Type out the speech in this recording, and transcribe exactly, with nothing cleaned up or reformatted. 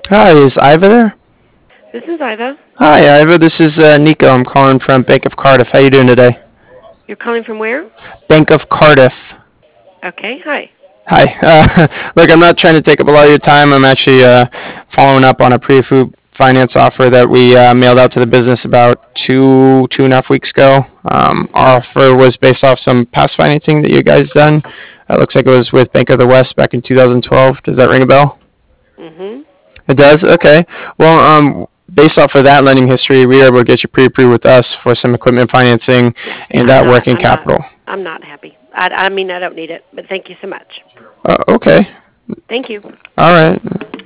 Hi, is Iva there? This is Iva. Hi, Iva. This is uh, Nico. I'm calling from Bank of Cardiff. How you doing today? You're calling from where? Bank of Cardiff. Okay, hi. Hi. Uh, look, I'm not trying to take up a lot of your time. I'm actually uh, following up on a pre-approved finance offer that we uh, mailed out to the business about two two and a half weeks ago. Um, our offer was based off some past financing that you guys done. It looks like it was with Bank of the West back in two thousand twelve. Does that ring a bell? Mhm. It does? Okay. Well, um, based off of that lending history, we were able to get you pre-approved with us for some equipment financing Yeah, and I'm that not. working I'm not. capital. I'm not happy. I, I mean, I don't need it, but thank you so much. Uh, okay. Thank you. All right.